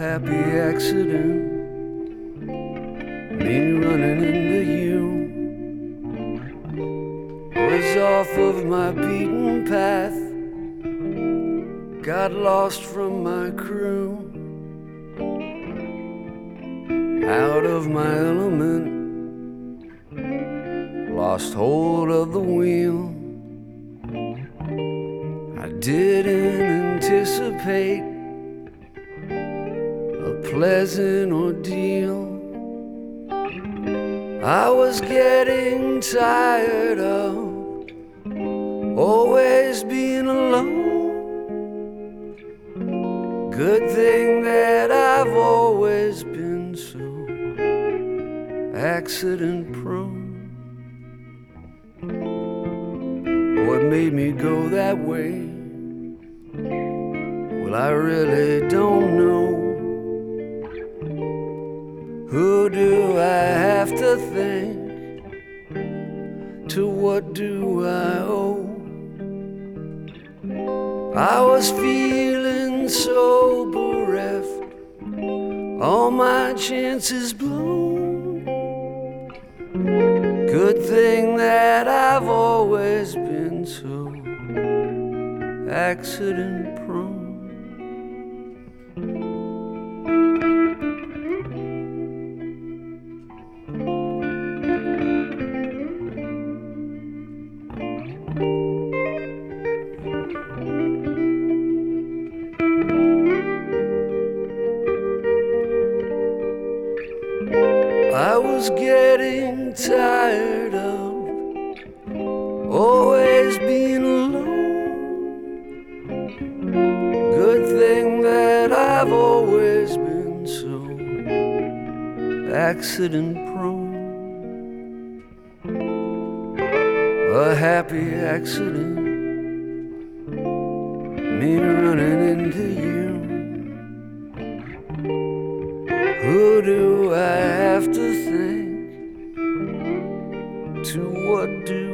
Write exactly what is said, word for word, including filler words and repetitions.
happy accident, me running into you, was off of my beaten path, got lost from my crew, out of my element, lost hold of the wheel. I didn't anticipate a pleasant ordeal. I was getting tired of always being alone. Good thing that I've always been so accident prone. What made me go that way? Well, I really don't know. Who do I have to thank? To what do I owe? I was feeling so bereft, all my chances blown. Good thing that I've always been so accident prone. I was getting tired of always being alone. Good thing that I've always been so accident prone. A happy accident, me running into you. Who do I have to thank? To what do